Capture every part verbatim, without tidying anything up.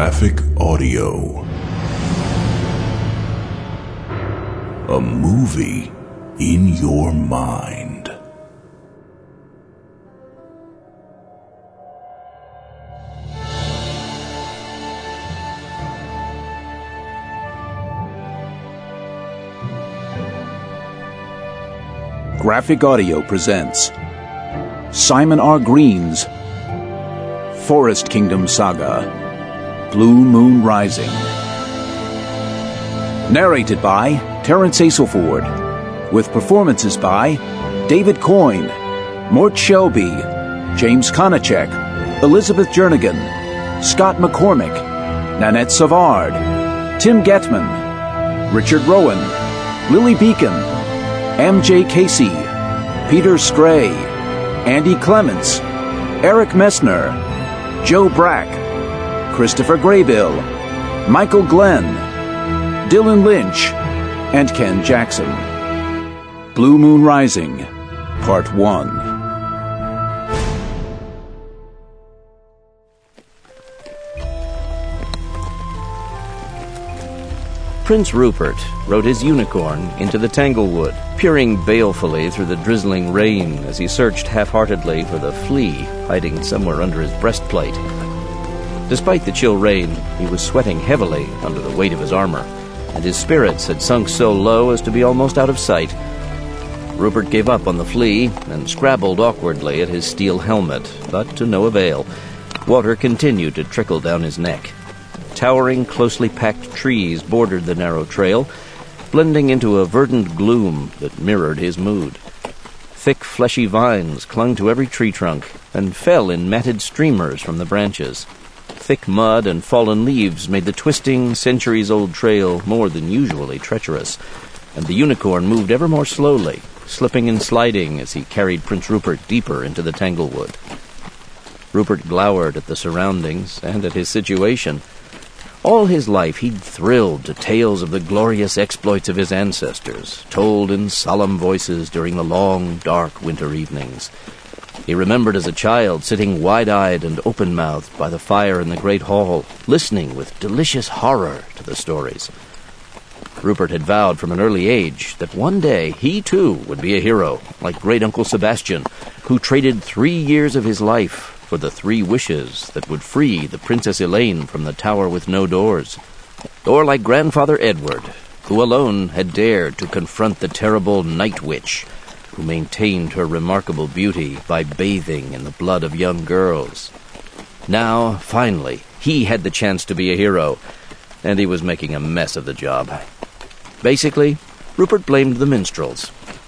Graphic Audio. A movie in your mind. Graphic Audio presents Simon R. Green's Forest Kingdom Saga, Blue Moon Rising. Narrated by Terence Aselford, with performances by David Coyne, Mort Shelby, James Konachek, Elizabeth Jernigan, Scott McCormick, Nanette Savard, Tim Getman, Richard Rowan, Lily Beacon, M J Casey, Peter Stray, Andy Clements, Eric Messner, Joe Brack, Christopher Graybill, Michael Glenn, Dylan Lynch, and Ken Jackson. Blue Moon Rising, Part one. Prince Rupert rode his unicorn into the Tanglewood, peering balefully through the drizzling rain as he searched half-heartedly for the flea hiding somewhere under his breastplate. Despite the chill rain, he was sweating heavily under the weight of his armor, and his spirits had sunk so low as to be almost out of sight. Rupert gave up on the flea and scrabbled awkwardly at his steel helmet, but to no avail. Water continued to trickle down his neck. Towering, closely packed trees bordered the narrow trail, blending into a verdant gloom that mirrored his mood. Thick, fleshy vines clung to every tree trunk and fell in matted streamers from the branches. Thick mud and fallen leaves made the twisting, centuries-old trail more than usually treacherous, and the unicorn moved ever more slowly, slipping and sliding as he carried Prince Rupert deeper into the Tanglewood. Rupert glowered at the surroundings and at his situation. All his life he'd thrilled to tales of the glorious exploits of his ancestors, told in solemn voices during the long, dark winter evenings. He remembered as a child sitting wide-eyed and open-mouthed by the fire in the great hall, listening with delicious horror to the stories. Rupert had vowed from an early age that one day he, too, would be a hero, like Great Uncle Sebastian, who traded three years of his life for the three wishes that would free the Princess Elaine from the tower with no doors. Or like Grandfather Edward, who alone had dared to confront the terrible Night Witch, who maintained her remarkable beauty by bathing in the blood of young girls. Now, finally, he had the chance to be a hero, and he was making a mess of the job. Basically, Rupert blamed the minstrels.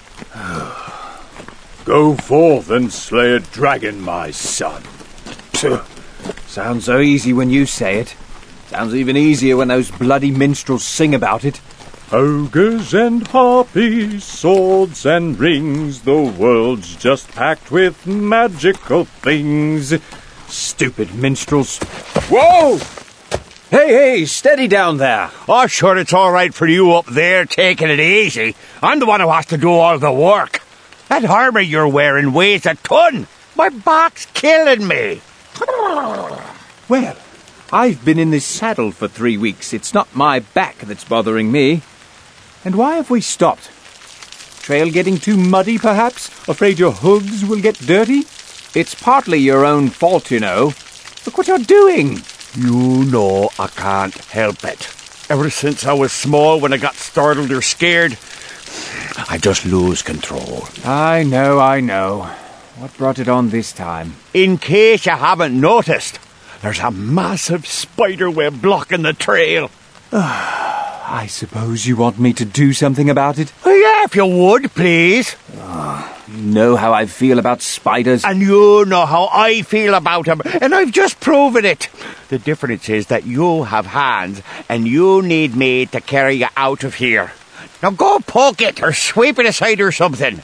Go forth and slay a dragon, my son. Sounds so easy when you say it. Sounds even easier when those bloody minstrels sing about it. Ogres and harpies, swords and rings, the world's just packed with magical things. Stupid minstrels. Whoa! Hey, hey, steady down there. Oh, sure, it's all right for you up there taking it easy. I'm the one who has to do all the work. That armor you're wearing weighs a ton. My back's killing me. Well, I've been in this saddle for three weeks. It's not my back that's bothering me. And why have we stopped? Trail getting too muddy, perhaps? Afraid your hooves will get dirty? It's partly your own fault, you know. Look what you're doing. You know I can't help it. Ever since I was small, when I got startled or scared, I just lose control. I know, I know. What brought it on this time? In case you haven't noticed, there's a massive spider web blocking the trail. I suppose you want me to do something about it? Oh, yeah, if you would, please. Oh, you know how I feel about spiders. And you know how I feel about them, and I've just proven it. The difference is that you have hands, and you need me to carry you out of here. Now go poke it, or sweep it aside or something.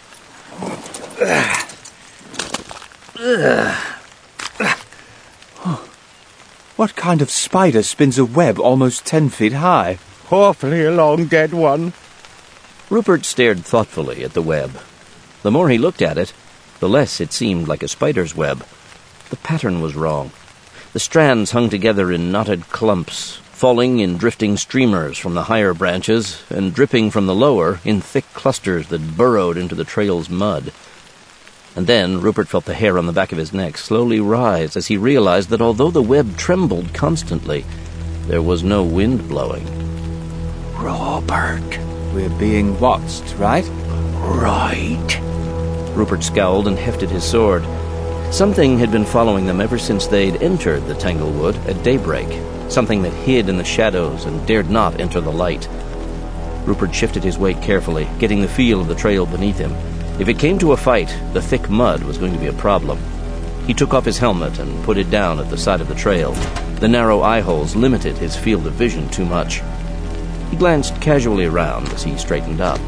What kind of spider spins a web almost ten feet high? Hopefully a long dead one. Rupert stared thoughtfully at the web. The more he looked at it, the less it seemed like a spider's web. The pattern was wrong. The strands hung together in knotted clumps, falling in drifting streamers from the higher branches and dripping from the lower in thick clusters that burrowed into the trail's mud. And then Rupert felt the hair on the back of his neck slowly rise as he realized that although the web trembled constantly, there was no wind blowing. Robert, we're being watched, right? Right. Rupert scowled and hefted his sword. Something had been following them ever since they'd entered the Tanglewood at daybreak, something that hid in the shadows and dared not enter the light. Rupert shifted his weight carefully, getting the feel of the trail beneath him. If it came to a fight, the thick mud was going to be a problem. He took off his helmet and put it down at the side of the trail. The narrow eye holes limited his field of vision too much. He glanced casually around as he straightened up.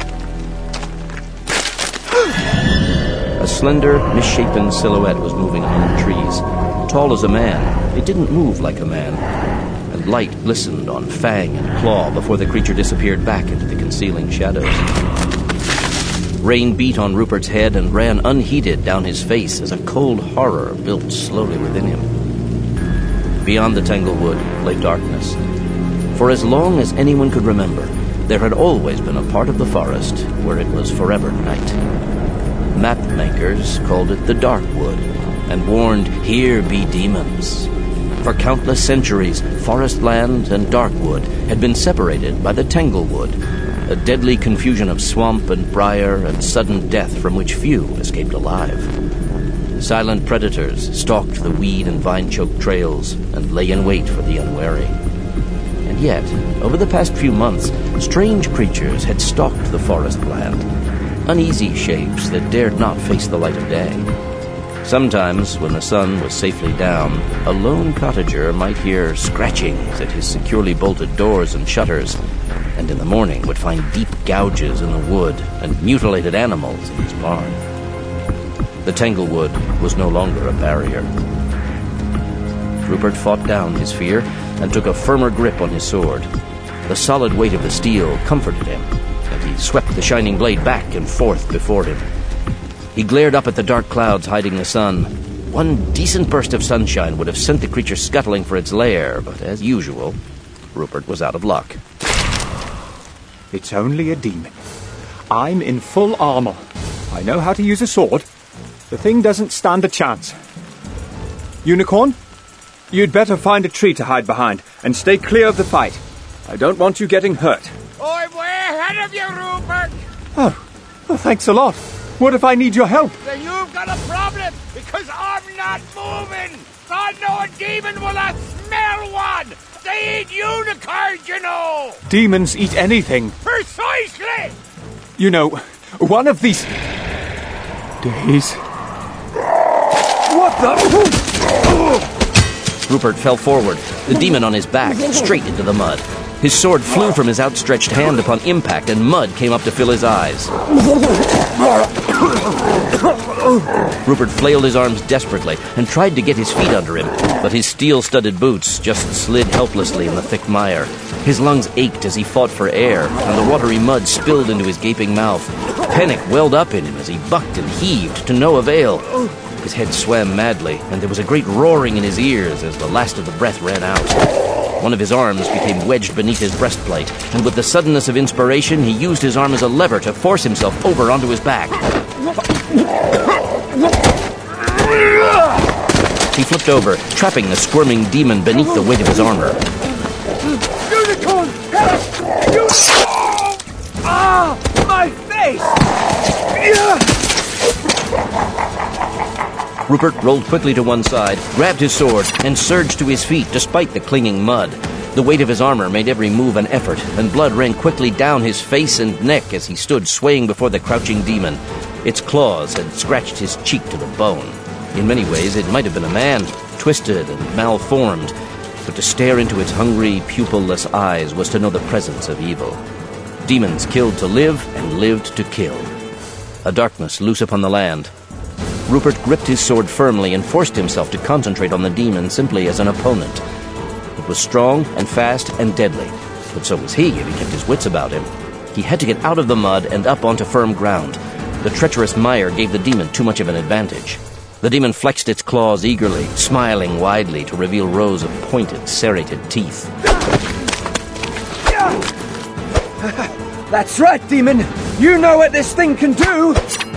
A slender, misshapen silhouette was moving among the trees. Tall as a man, it didn't move like a man, and light glistened on fang and claw before the creature disappeared back into the concealing shadows. Rain beat on Rupert's head and ran unheeded down his face as a cold horror built slowly within him. Beyond the Tanglewood lay darkness. For as long as anyone could remember, there had always been a part of the forest where it was forever night. Map makers called it the Darkwood, and warned, "Here be demons." For countless centuries, Forestland and Darkwood had been separated by the Tanglewood, a deadly confusion of swamp and briar and sudden death from which few escaped alive. Silent predators stalked the weed and vine-choked trails and lay in wait for the unwary. And yet, over the past few months, strange creatures had stalked the forest land, uneasy shapes that dared not face the light of day. Sometimes, when the sun was safely down, a lone cottager might hear scratchings at his securely bolted doors and shutters, and in the morning would find deep gouges in the wood and mutilated animals in his barn. The Tanglewood was no longer a barrier. Rupert fought down his fear and took a firmer grip on his sword. The solid weight of the steel comforted him, and he swept the shining blade back and forth before him. He glared up at the dark clouds hiding the sun. One decent burst of sunshine would have sent the creature scuttling for its lair, but as usual, Rupert was out of luck. It's only a demon. I'm in full armor. I know how to use a sword. The thing doesn't stand a chance. Unicorn, you'd better find a tree to hide behind and stay clear of the fight. I don't want you getting hurt. I'm way ahead of you, Rupert! Oh, well, thanks a lot. What if I need your help? Then you've got a problem, because I'm not moving! I know a demon will not smell one! They eat unicorns, you know! Demons eat anything. Precisely! You know, one of these days... What the... Rupert fell forward, the demon on his back, straight into the mud. His sword flew from his outstretched hand upon impact, and mud came up to fill his eyes. Rupert flailed his arms desperately and tried to get his feet under him, but his steel-studded boots just slid helplessly in the thick mire. His lungs ached as he fought for air, and the watery mud spilled into his gaping mouth. Panic welled up in him as he bucked and heaved to no avail. His head swam madly, and there was a great roaring in his ears as the last of the breath ran out. One of his arms became wedged beneath his breastplate, and with the suddenness of inspiration, he used his arm as a lever to force himself over onto his back. He flipped over, trapping the squirming demon beneath the weight of his armor. Unicorn! Help! Unicorn! Ah! My face! Rupert rolled quickly to one side, grabbed his sword, and surged to his feet despite the clinging mud. The weight of his armor made every move an effort, and blood ran quickly down his face and neck as he stood swaying before the crouching demon. Its claws had scratched his cheek to the bone. In many ways, it might have been a man, twisted and malformed, but to stare into its hungry, pupil-less eyes was to know the presence of evil. Demons killed to live and lived to kill. A darkness loose upon the land. Rupert gripped his sword firmly and forced himself to concentrate on the demon simply as an opponent. It was strong and fast and deadly, but so was he if he kept his wits about him. He had to get out of the mud and up onto firm ground. The treacherous mire gave the demon too much of an advantage. The demon flexed its claws eagerly, smiling widely to reveal rows of pointed, serrated teeth. That's right, demon. You know what this thing can do.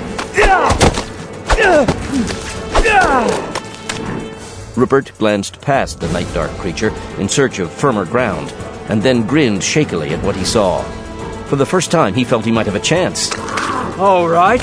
Rupert glanced past the night dark creature in search of firmer ground, and then grinned shakily at what he saw. For the first time, he felt he might have a chance. All right.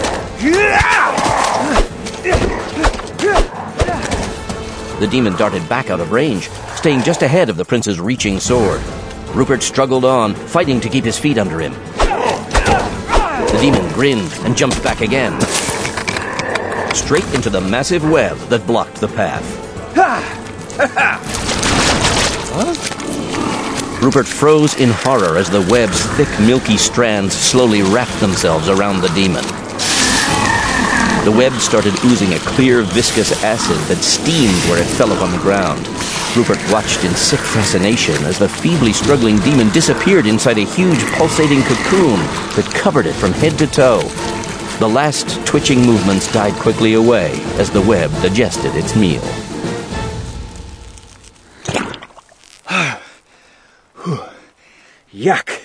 The demon darted back out of range, staying just ahead of the prince's reaching sword. Rupert struggled on, fighting to keep his feet under him. The demon grinned and jumped back again, straight into the massive web that blocked the path. Rupert froze in horror as the web's thick, milky strands slowly wrapped themselves around the demon. The web started oozing a clear, viscous acid that steamed where it fell upon the ground. Rupert watched in sick fascination as the feebly struggling demon disappeared inside a huge, pulsating cocoon that covered it from head to toe. The last twitching movements died quickly away as the web digested its meal. Yuck.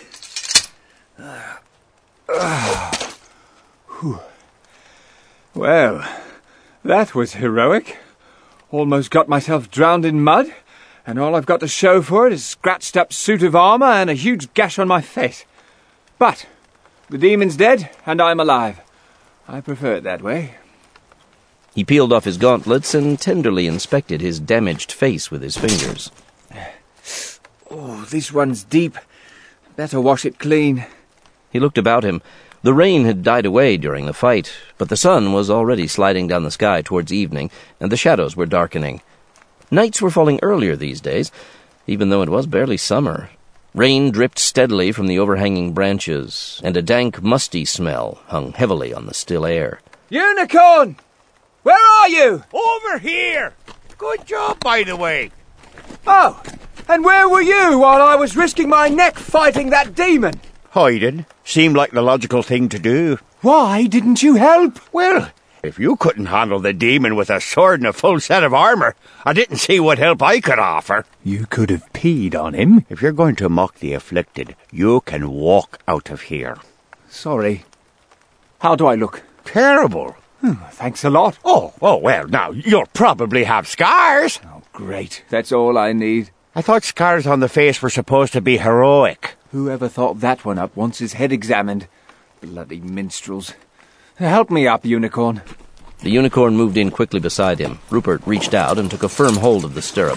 Uh, uh, well, that was heroic. Almost got myself drowned in mud, and all I've got to show for it is a scratched-up suit of armour and a huge gash on my face. But the demon's dead, and I'm alive. I prefer it that way. He peeled off his gauntlets and tenderly inspected his damaged face with his fingers. Oh, this one's deep. Better wash it clean. He looked about him. The rain had died away during the fight, but the sun was already sliding down the sky towards evening, and the shadows were darkening. Nights were falling earlier these days, even though it was barely summer. Rain dripped steadily from the overhanging branches, and a dank, musty smell hung heavily on the still air. Unicorn! Where are you? Over here! Good job, by the way. Oh, and where were you while I was risking my neck fighting that demon? Hiding. Seemed like the logical thing to do. Why didn't you help? Well, if you couldn't handle the demon with a sword and a full set of armour, I didn't see what help I could offer. You could have peed on him. If you're going to mock the afflicted, you can walk out of here. Sorry. How do I look? Terrible. Oh, thanks a lot. Oh, oh, well, now, you'll probably have scars. Oh, great. That's all I need. I thought scars on the face were supposed to be heroic. Whoever thought that one up wants his head examined. Bloody minstrels. Help me up, Unicorn. The unicorn moved in quickly beside him. Rupert reached out and took a firm hold of the stirrup.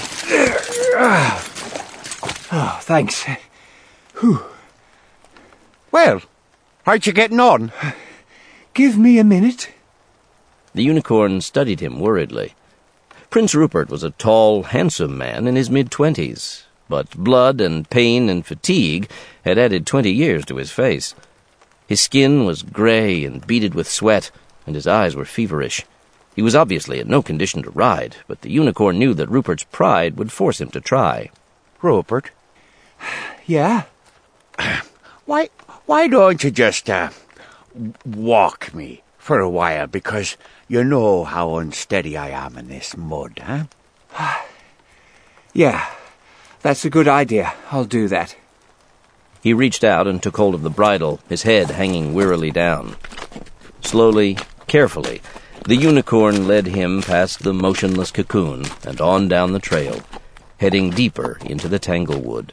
Oh, thanks. Whew. Well, how'd you getting on? Give me a minute. The unicorn studied him worriedly. Prince Rupert was a tall, handsome man in his mid-twenties, but blood and pain and fatigue had added twenty years to his face. His skin was grey and beaded with sweat, and his eyes were feverish. He was obviously in no condition to ride, but the unicorn knew that Rupert's pride would force him to try. Rupert? Yeah? Why, why don't you just, uh, walk me for a while, because you know how unsteady I am in this mud, huh? Yeah, that's a good idea. I'll do that. He reached out and took hold of the bridle, his head hanging wearily down. Slowly, carefully, the unicorn led him past the motionless cocoon and on down the trail, heading deeper into the tanglewood.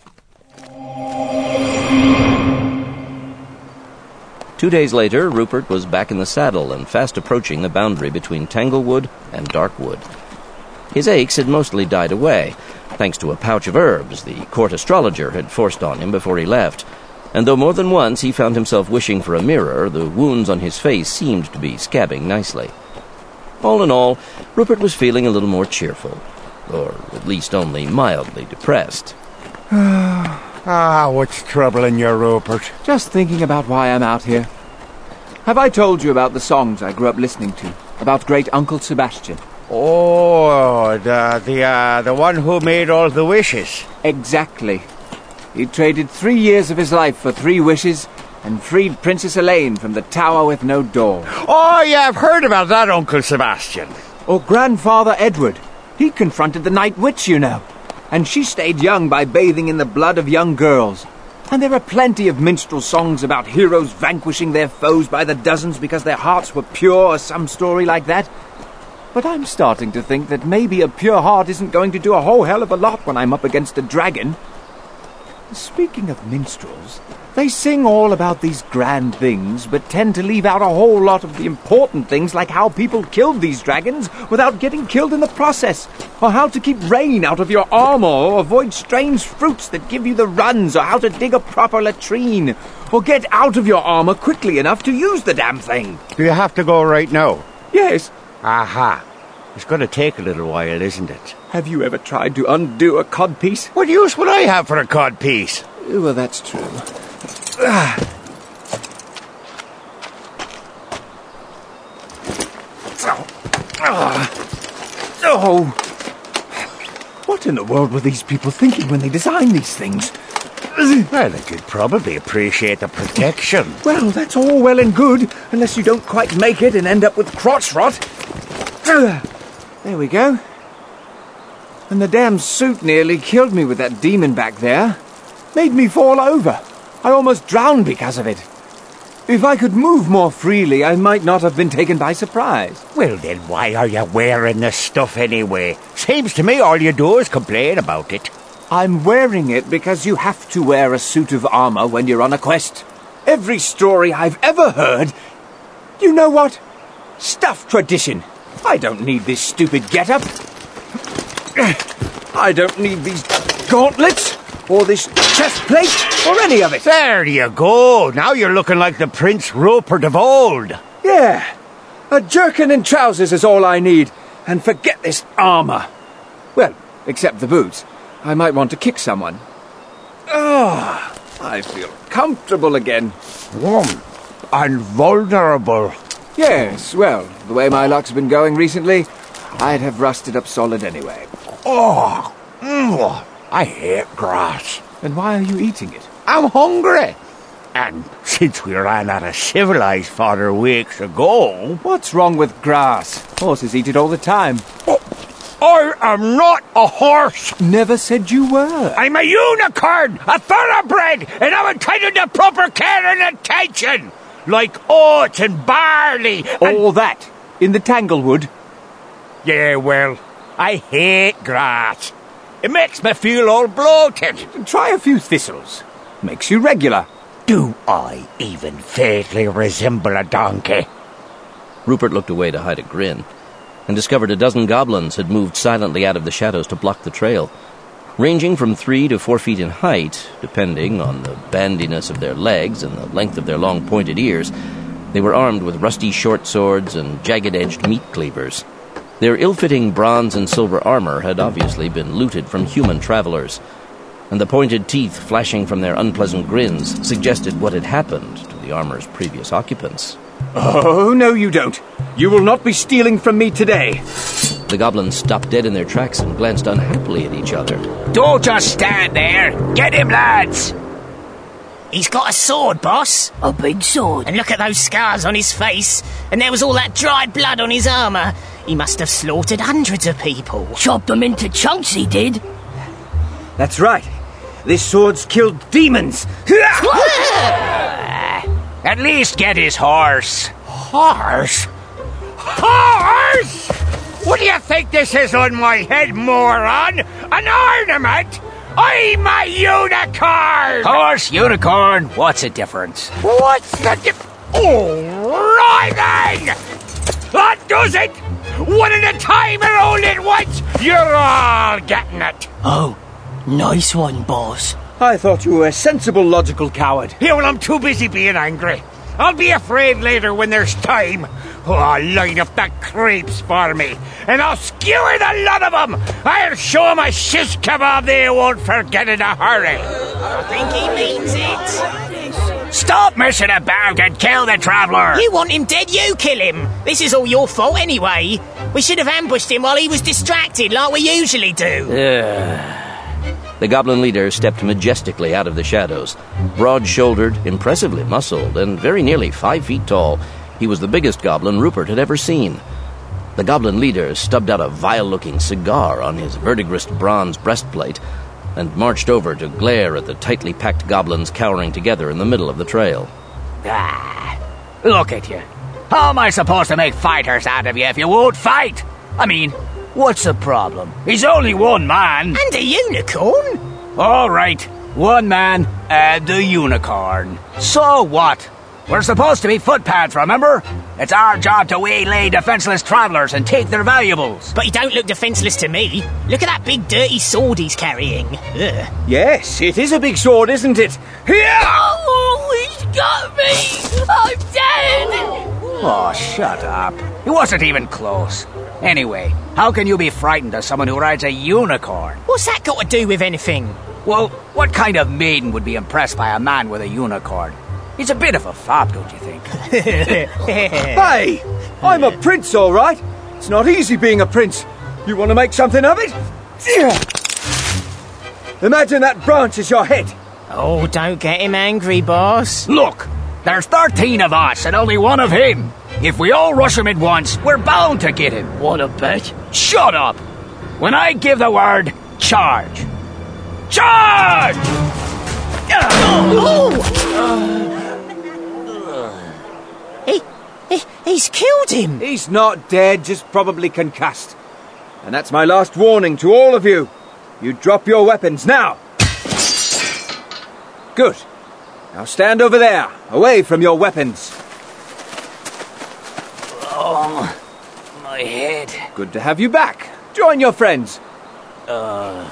Two days later, Rupert was back in the saddle and fast approaching the boundary between Tanglewood and Darkwood. His aches had mostly died away, thanks to a pouch of herbs the court astrologer had forced on him before he left, and though more than once he found himself wishing for a mirror, the wounds on his face seemed to be scabbing nicely. All in all, Rupert was feeling a little more cheerful, or at least only mildly depressed. Ah, what's troubling you, Rupert? Just thinking about why I'm out here. Have I told you about the songs I grew up listening to? About great Uncle Sebastian? Oh, the the uh, the one who made all the wishes. Exactly. He traded three years of his life for three wishes, and freed Princess Elaine from the tower with no door. Oh, yeah, I've heard about that, Uncle Sebastian. Or Grandfather Edward. He confronted the Night Witch, you know, and she stayed young by bathing in the blood of young girls. And there are plenty of minstrel songs about heroes vanquishing their foes by the dozens because their hearts were pure or some story like that. But I'm starting to think that maybe a pure heart isn't going to do a whole hell of a lot when I'm up against a dragon. Speaking of minstrels, they sing all about these grand things, but tend to leave out a whole lot of the important things like how people killed these dragons without getting killed in the process, or how to keep rain out of your armor, or avoid strange fruits that give you the runs, or how to dig a proper latrine, or get out of your armor quickly enough to use the damn thing. Do you have to go right now? Yes. Aha. It's going to take a little while, isn't it? Have you ever tried to undo a codpiece? What use would I have for a codpiece? Well, that's true. Ah. Oh. Ah. Oh. What in the world were these people thinking when they designed these things? Well, they could probably appreciate the protection. Well, that's all well and good, unless you don't quite make it and end up with crotch rot. There we go. And the damn suit nearly killed me with that demon back there. Made me fall over. I almost drowned because of it. If I could move more freely, I might not have been taken by surprise. Well, then why are you wearing this stuff anyway? Seems to me all you do is complain about it. I'm wearing it because you have to wear a suit of armor when you're on a quest. Every story I've ever heard... You know what? Stuff tradition. I don't need this stupid get-up. I don't need these gauntlets, or this chest plate, or any of it. There you go. Now you're looking like the Prince Rupert of old. Yeah. A jerkin and trousers is all I need. And forget this armor. Well, except the boots. I might want to kick someone. Ah, oh, I feel comfortable again. Warm and vulnerable. Yes, well, the way my luck's been going recently, I'd have rusted up solid anyway. Oh, mm, I hate grass. Then why are you eating it? I'm hungry. And since we ran out of civilized fodder weeks ago... What's wrong with grass? Horses eat it all the time. Oh, I am not a horse. Never said you were. I'm a unicorn, a thoroughbred, and I'm entitled to proper care and attention. Like oats and barley. And... all that in the Tanglewood? Yeah, well, I hate grass. It makes me feel all bloated. Try a few thistles. Makes you regular. Do I even vaguely resemble a donkey? Rupert looked away to hide a grin, and discovered a dozen goblins had moved silently out of the shadows to block the trail. Ranging from three to four feet in height, depending on the bandiness of their legs and the length of their long pointed ears, they were armed with rusty short swords and jagged-edged meat cleavers. Their ill-fitting bronze and silver armor had obviously been looted from human travelers, and the pointed teeth flashing from their unpleasant grins suggested what had happened to the armor's previous occupants. Oh, no you don't. You will not be stealing from me today. The goblins stopped dead in their tracks and glanced unhappily at each other. Don't just stand there. Get him, lads. He's got a sword, boss. A big sword. And look at those scars on his face. And there was all that dried blood on his armour. He must have slaughtered hundreds of people. Chopped them into chunks, he did. That's right. This sword's killed demons. At least get his horse. Horse? Horse? What do you think this is on my head, moron? An ornament? I'm a unicorn! Horse, unicorn, what's the difference? What's the difference? Oh, right then! That does it! One at a time and all at once! You're all getting it! Oh, nice one, boss. I thought you were a sensible, logical coward. Yeah, well, I'm too busy being angry. I'll be afraid later when there's time. Oh, I'll line up the creeps for me, and I'll skewer the lot of them. I'll show them a shish kebab they won't forget in a hurry. I think he means it. Stop messing about and kill the traveller. You want him dead, you kill him. This is all your fault anyway. We should have ambushed him while he was distracted like we usually do. Uh, The goblin leader stepped majestically out of the shadows. Broad-shouldered, impressively muscled, and very nearly five feet tall, he was the biggest goblin Rupert had ever seen. The goblin leader stubbed out a vile-looking cigar on his verdigris bronze breastplate and marched over to glare at the tightly packed goblins cowering together in the middle of the trail. Ah, look at you. How am I supposed to make fighters out of you if you won't fight? I mean, what's the problem? He's only one man. And a unicorn? All right, one man and a unicorn. So what? We're supposed to be footpads, remember? It's our job to waylay defenseless travelers and take their valuables. But he don't look defenseless to me. Look at that big dirty sword he's carrying. Ugh. Yes, it is a big sword, isn't it? Here! Oh, he's got me! I'm dead! Oh, shut up. He wasn't even close. Anyway, how can you be frightened of someone who rides a unicorn? What's that got to do with anything? Well, what kind of maiden would be impressed by a man with a unicorn? He's a bit of a fop, don't you think? Hey! I'm a prince, all right. It's not easy being a prince. You want to make something of it? Imagine that branch is your head. Oh, don't get him angry, boss. Look, there's thirteen of us and only one of him. If we all rush him at once, we're bound to get him. Wanna bet? Shut up! When I give the word, charge. Charge! He, he, he's killed him. He's not dead, just probably concussed. And that's my last warning to all of you. You drop your weapons now. Good. Now stand over there, away from your weapons. Oh, my head. Good to have you back. Join your friends. Uh...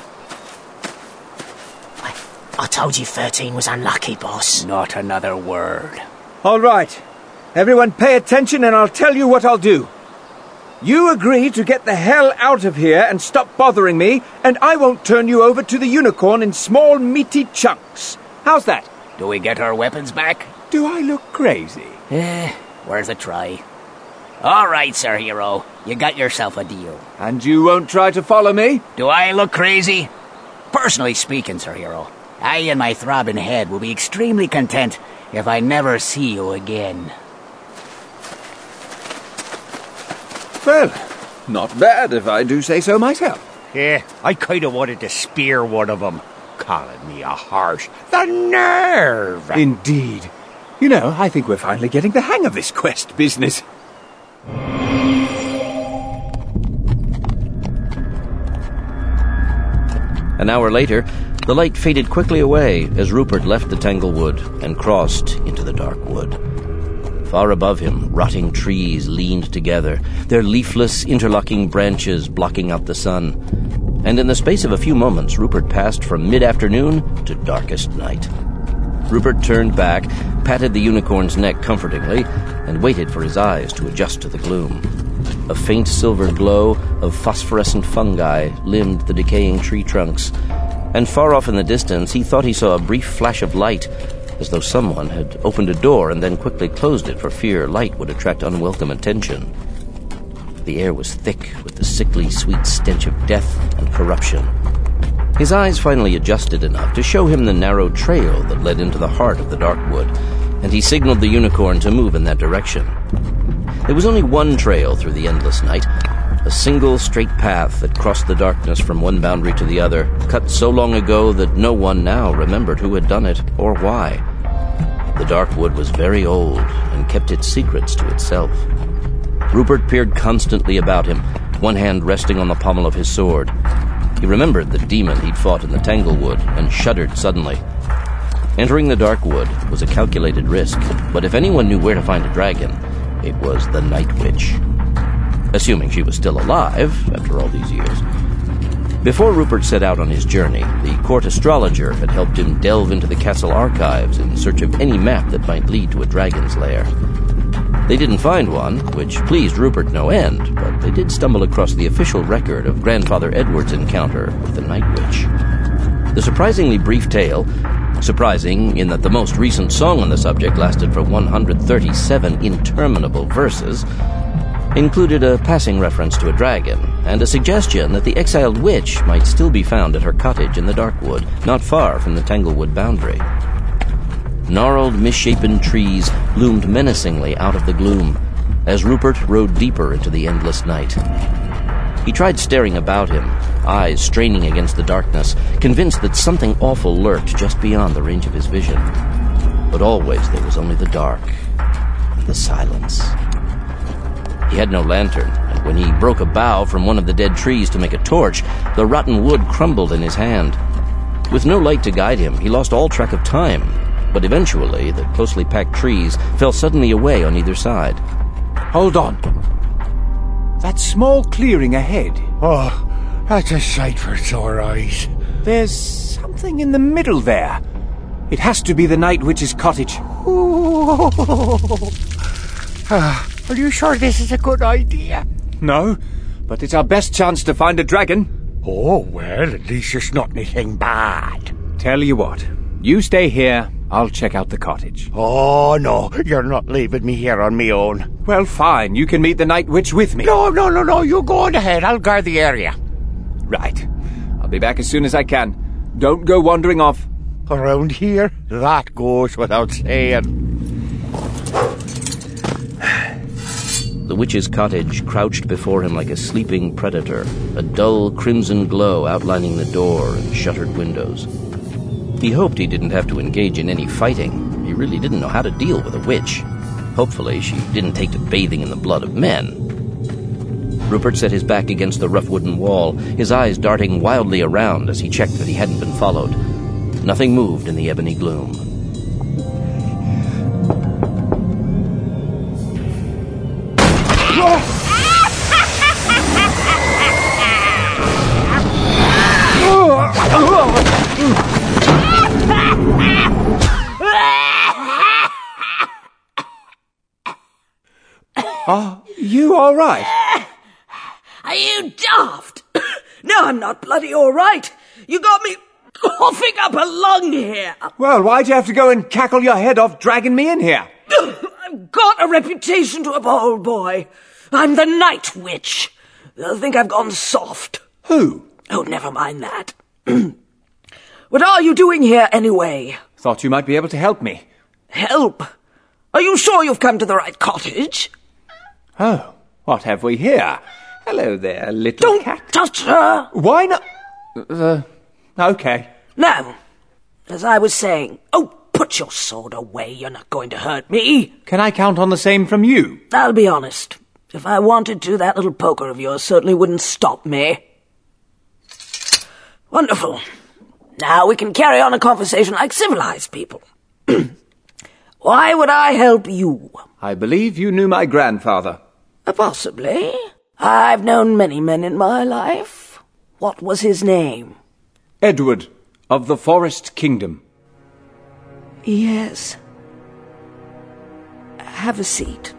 I, I told you thirteen was unlucky, boss. Not another word. All right. Everyone pay attention and I'll tell you what I'll do. You agree to get the hell out of here and stop bothering me, and I won't turn you over to the unicorn in small, meaty chunks. How's that? Do we get our weapons back? Do I look crazy? Eh, worth a try. All right, Sir Hero. You got yourself a deal. And you won't try to follow me? Do I look crazy? Personally speaking, Sir Hero, I and my throbbing head will be extremely content if I never see you again. Well, not bad if I do say so myself. Yeah, I kind of wanted to spear one of them. Calling me a harsh. The nerve! Indeed. You know, I think we're finally getting the hang of this quest business. An hour later, the light faded quickly away as Rupert left the Tanglewood and crossed into the dark wood. Far above him, rotting trees leaned together, their leafless, interlocking branches blocking out the sun. And in the space of a few moments, Rupert passed from mid-afternoon to darkest night. Rupert turned back, patted the unicorn's neck comfortingly, and waited for his eyes to adjust to the gloom. A faint silver glow of phosphorescent fungi limned the decaying tree trunks, and far off in the distance he thought he saw a brief flash of light, as though someone had opened a door and then quickly closed it for fear light would attract unwelcome attention. The air was thick with the sickly, sweet stench of death and corruption. His eyes finally adjusted enough to show him the narrow trail that led into the heart of the dark wood, and he signaled the unicorn to move in that direction. There was only one trail through the endless night, a single straight path that crossed the darkness from one boundary to the other, cut so long ago that no one now remembered who had done it or why. The dark wood was very old and kept its secrets to itself. Rupert peered constantly about him, one hand resting on the pommel of his sword. He remembered the demon he'd fought in the Tanglewood and shuddered suddenly. Entering the dark wood was a calculated risk, but if anyone knew where to find a dragon, it was the Night Witch. Assuming she was still alive after all these years. Before Rupert set out on his journey, the court astrologer had helped him delve into the castle archives in search of any map that might lead to a dragon's lair. They didn't find one, which pleased Rupert no end, but they did stumble across the official record of Grandfather Edward's encounter with the Night Witch. The surprisingly brief tale, surprising in that the most recent song on the subject lasted for one hundred thirty-seven interminable verses, included a passing reference to a dragon and a suggestion that the exiled witch might still be found at her cottage in the Darkwood, not far from the Tanglewood boundary. Gnarled, misshapen trees loomed menacingly out of the gloom as Rupert rode deeper into the endless night. He tried staring about him, eyes straining against the darkness, convinced that something awful lurked just beyond the range of his vision. But always there was only the dark and the silence. He had no lantern, and when he broke a bough from one of the dead trees to make a torch, the rotten wood crumbled in his hand. With no light to guide him, he lost all track of time, but eventually the closely packed trees fell suddenly away on either side. Hold on. That small clearing ahead. Oh, that's a sight for sore eyes. There's something in the middle there. It has to be the Night Witch's cottage. Ah, are you sure this is a good idea? No, but it's our best chance to find a dragon. Oh, well, at least it's not anything bad. Tell you what, you stay here, I'll check out the cottage. Oh, no, you're not leaving me here on my own. Well, fine, you can meet the Night Witch with me. No, no, no, no, you go on ahead, I'll guard the area. Right, I'll be back as soon as I can. Don't go wandering off. Around here, that goes without saying. The witch's cottage crouched before him like a sleeping predator, a dull crimson glow outlining the door and shuttered windows. He hoped he didn't have to engage in any fighting. He really didn't know how to deal with a witch. Hopefully she didn't take to bathing in the blood of men. Rupert set his back against the rough wooden wall, his eyes darting wildly around as he checked that he hadn't been followed. Nothing moved in the ebony gloom. Are you all right? Are you daft? No, I'm not bloody all right. You got me coughing up a lung here. Well, why'd you have to go and cackle your head off dragging me in here? I've got a reputation to uphold, boy. I'm the Night Witch. They'll think I've gone soft. Who? Oh, never mind that. What are you doing here, anyway? Thought you might be able to help me. Help? Are you sure you've come to the right cottage? Oh, what have we here? Hello there, little Don't cat. Don't touch her! Why not? Uh, okay. Now, as I was saying, oh, put your sword away, you're not going to hurt me. Can I count on the same from you? I'll be honest. If I wanted to, that little poker of yours certainly wouldn't stop me. Wonderful. Now we can carry on a conversation like civilized people. Why would I help you? I believe you knew my grandfather. Uh, possibly. I've known many men in my life. What was his name? Edward, of the Forest Kingdom. Yes. Have a seat.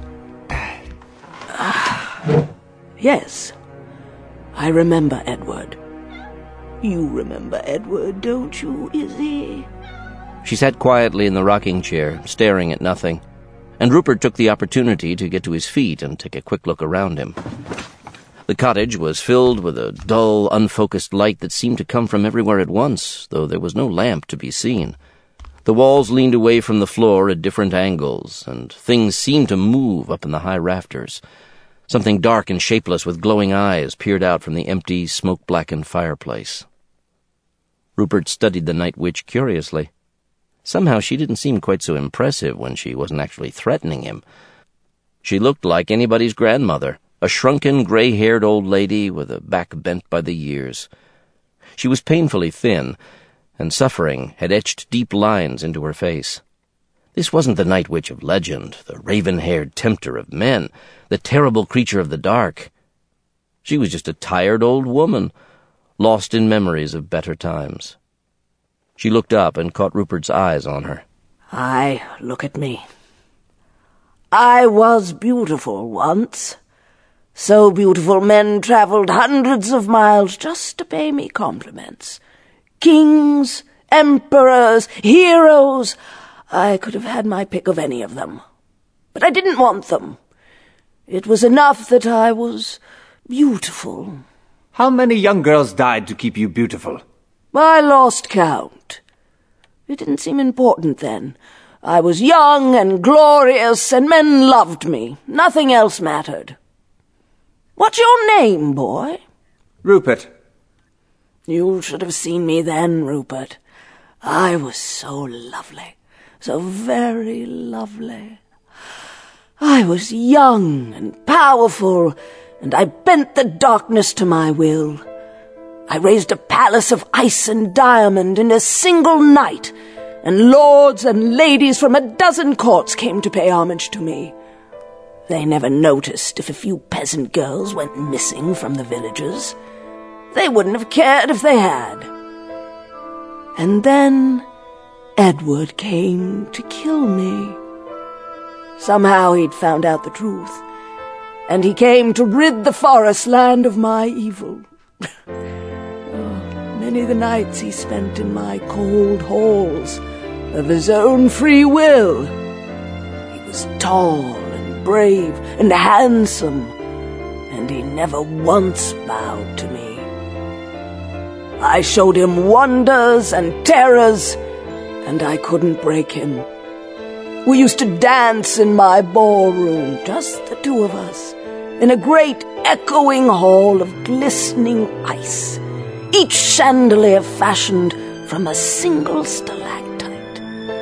Uh, yes. I remember Edward. You remember Edward, don't you, Izzy? She sat quietly in the rocking chair, staring at nothing, and Rupert took the opportunity to get to his feet and take a quick look around him. The cottage was filled with a dull, unfocused light that seemed to come from everywhere at once, though there was no lamp to be seen. The walls leaned away from the floor at different angles, and things seemed to move up in the high rafters. Something dark and shapeless with glowing eyes peered out from the empty, smoke-blackened fireplace. Rupert studied the Night Witch curiously. Somehow she didn't seem quite so impressive when she wasn't actually threatening him. She looked like anybody's grandmother, a shrunken, gray-haired old lady with a back bent by the years. She was painfully thin, and suffering had etched deep lines into her face. This wasn't the Night Witch of legend, the raven-haired tempter of men, the terrible creature of the dark. She was just a tired old woman, lost in memories of better times. She looked up and caught Rupert's eyes on her. Aye, look at me. I was beautiful once. So beautiful men travelled hundreds of miles just to pay me compliments. Kings, emperors, heroes. I could have had my pick of any of them. But I didn't want them. It was enough that I was beautiful. How many young girls died to keep you beautiful? I lost count. It didn't seem important then. I was young and glorious, and men loved me. Nothing else mattered. What's your name, boy? Rupert. You should have seen me then, Rupert. I was so lovely, so very lovely. I was young and powerful, and I bent the darkness to my will. I raised a palace of ice and diamond in a single night, and lords and ladies from a dozen courts came to pay homage to me. They never noticed if a few peasant girls went missing from the villages. They wouldn't have cared if they had. And then Edward came to kill me. Somehow he'd found out the truth, and he came to rid the forest land of my evil. Oh, many the nights he spent in my cold halls, of his own free will. He was tall and brave and handsome, and he never once bowed to me. I showed him wonders and terrors, and I couldn't break him. We used to dance in my ballroom, just the two of us, in a great echoing hall of glistening ice, each chandelier fashioned from a single stalactite.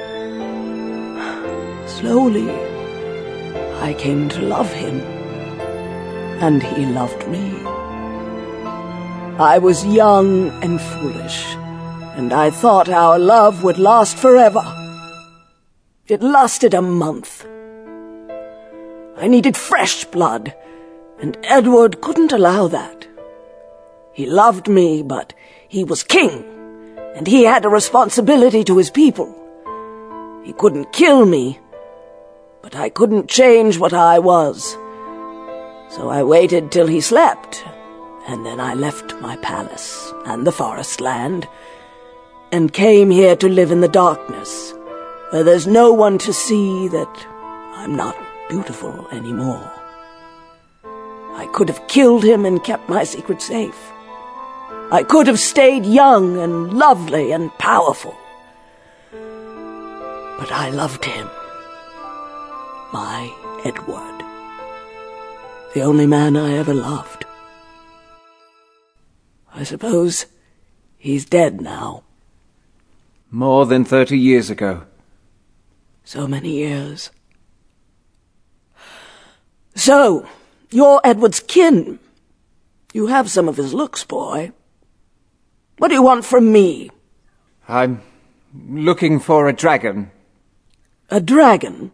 Slowly, I came to love him, and he loved me. I was young and foolish, and I thought our love would last forever. It lasted a month. I needed fresh blood, and Edward couldn't allow that. He loved me, but he was king, and he had a responsibility to his people. He couldn't kill me, but I couldn't change what I was. So I waited till he slept, and then I left my palace and the forest land, and came here to live in the darkness, where there's no one to see that I'm not beautiful anymore. I could have killed him and kept my secret safe. I could have stayed young and lovely and powerful. But I loved him. My Edward. The only man I ever loved. I suppose he's dead now. More than thirty years ago. So many years. So, you're Edward's kin. You have some of his looks, boy. What do you want from me? I'm looking for a dragon. A dragon?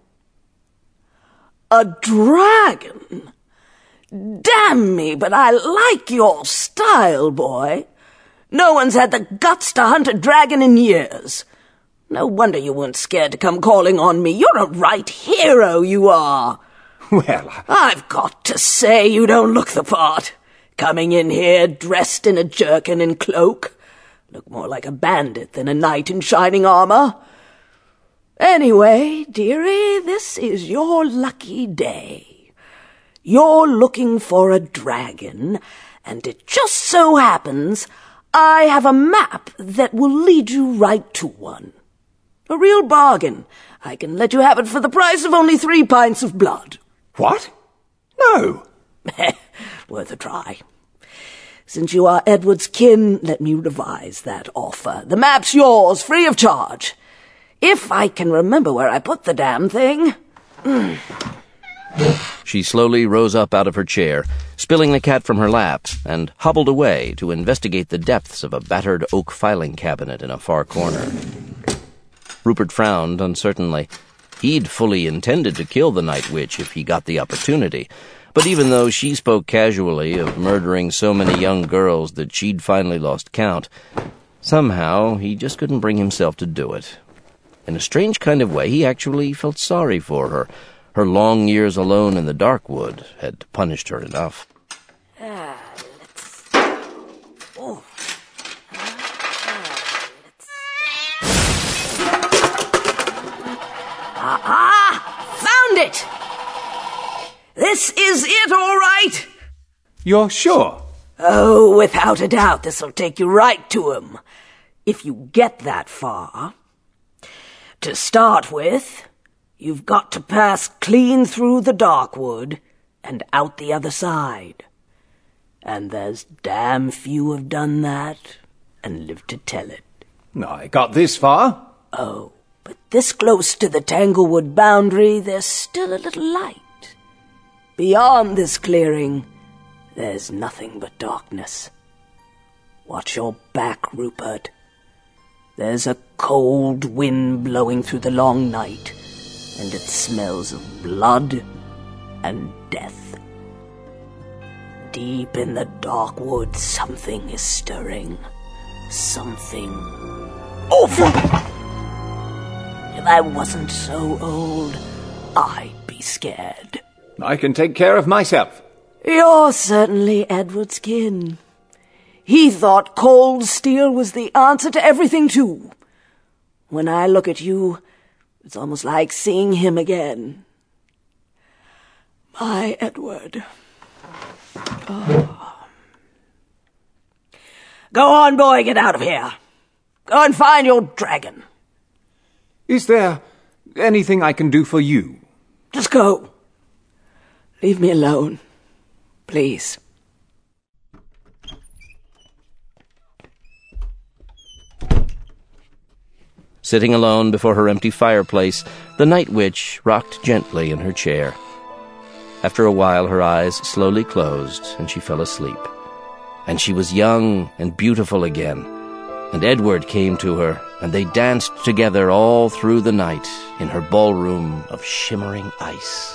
A dragon? Damn me, but I like your style, boy. No one's had the guts to hunt a dragon in years. No wonder you weren't scared to come calling on me. You're a right hero, you are. Well, I've got to say you don't look the part. Coming in here dressed in a jerkin and cloak. Look more like a bandit than a knight in shining armor. Anyway, dearie, this is your lucky day. You're looking for a dragon, and it just so happens I have a map that will lead you right to one. A real bargain. I can let you have it for the price of only three pints of blood. What? No. Worth a try. Since you are Edward's kin, let me revise that offer. The map's yours, free of charge. If I can remember where I put the damn thing. Mm. She slowly rose up out of her chair, spilling the cat from her lap, and hobbled away to investigate the depths of a battered oak filing cabinet in a far corner. Rupert frowned uncertainly. He'd fully intended to kill the Night Witch if he got the opportunity, but even though she spoke casually of murdering so many young girls that she'd finally lost count, somehow he just couldn't bring himself to do it. In a strange kind of way, he actually felt sorry for her. Her long years alone in the dark wood had punished her enough. Ah, let's... Oh. Ah, ah, found it! This is You're sure? Oh, without a doubt, this'll take you right to him. If you get that far. To start with, you've got to pass clean through the Darkwood and out the other side. And there's damn few have done that and lived to tell it. I got this far. Oh, but this close to the Tanglewood boundary, there's still a little light. Beyond this clearing, there's nothing but darkness. Watch your back, Rupert. There's a cold wind blowing through the long night, and it smells of blood and death. Deep in the dark wood, something is stirring. Something awful. If I wasn't so old, I'd be scared. I can take care of myself. You're certainly Edward's kin. He thought cold steel was the answer to everything, too. When I look at you, it's almost like seeing him again. My Edward. Oh. Go on, boy, get out of here. Go and find your dragon. Is there anything I can do for you? Just go. Leave me alone. Please. Sitting alone before her empty fireplace, the Night Witch rocked gently in her chair. After a while, her eyes slowly closed, and she fell asleep. And she was young and beautiful again. And Edward came to her, and they danced together all through the night in her ballroom of shimmering ice.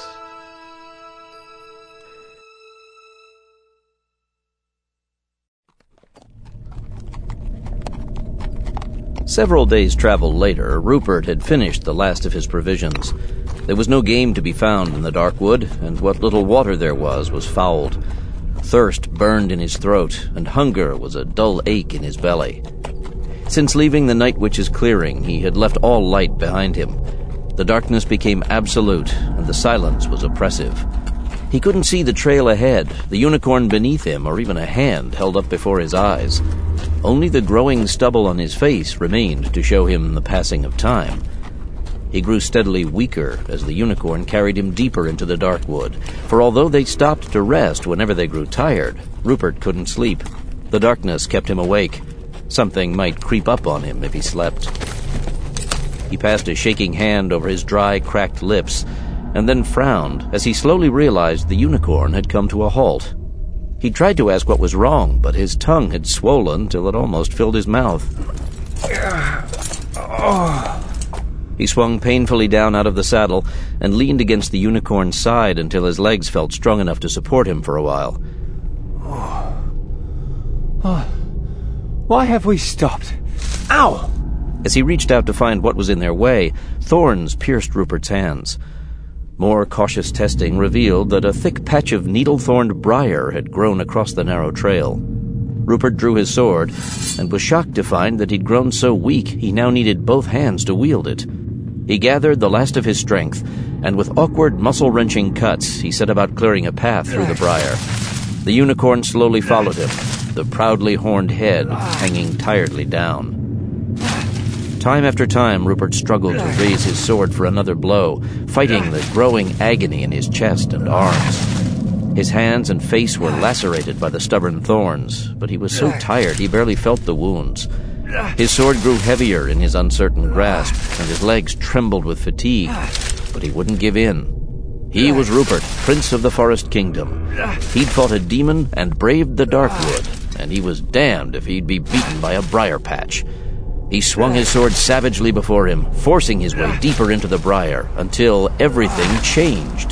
Several days' travel later, Rupert had finished the last of his provisions. There was no game to be found in the dark wood, and what little water there was was fouled. Thirst burned in his throat, and hunger was a dull ache in his belly. Since leaving the Night Witch's clearing, he had left all light behind him. The darkness became absolute, and the silence was oppressive. He couldn't see the trail ahead, the unicorn beneath him, or even a hand held up before his eyes. Only the growing stubble on his face remained to show him the passing of time. He grew steadily weaker as the unicorn carried him deeper into the dark wood, for although they stopped to rest whenever they grew tired, Rupert couldn't sleep. The darkness kept him awake. Something might creep up on him if he slept. He passed a shaking hand over his dry, cracked lips, and then frowned as he slowly realized the unicorn had come to a halt. He tried to ask what was wrong, but his tongue had swollen till it almost filled his mouth. He swung painfully down out of the saddle and leaned against the unicorn's side until his legs felt strong enough to support him for a while. Oh. Oh. Why have we stopped? Ow! As he reached out to find what was in their way, thorns pierced Rupert's hands. More cautious testing revealed that a thick patch of needle-thorned briar had grown across the narrow trail. Rupert drew his sword and was shocked to find that he'd grown so weak he now needed both hands to wield it. He gathered the last of his strength, and with awkward, muscle-wrenching cuts, he set about clearing a path through the briar. The unicorn slowly followed him, the proudly horned head hanging tiredly down. Time after time, Rupert struggled to raise his sword for another blow, fighting the growing agony in his chest and arms. His hands and face were lacerated by the stubborn thorns, but he was so tired he barely felt the wounds. His sword grew heavier in his uncertain grasp, and his legs trembled with fatigue, but he wouldn't give in. He was Rupert, Prince of the Forest Kingdom. He'd fought a demon and braved the Darkwood, and he was damned if he'd be beaten by a briar patch. He swung his sword savagely before him, forcing his way deeper into the briar, until everything changed.